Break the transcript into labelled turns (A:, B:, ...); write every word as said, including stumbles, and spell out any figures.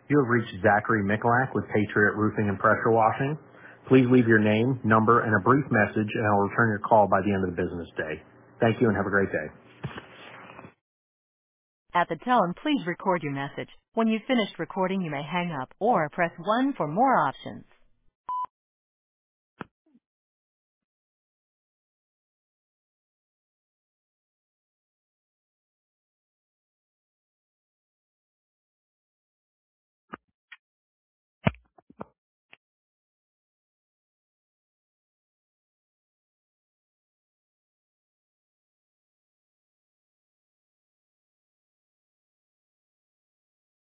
A: You have reached Zachary Mikulak with Patriot Roofing and Pressure Washing. Please leave your name, number, and a brief message, and I'll return your call by the end of the business day. Thank you and have a great day.
B: At the tone, please record your message. When you've finished recording, you may hang up or press one for more options.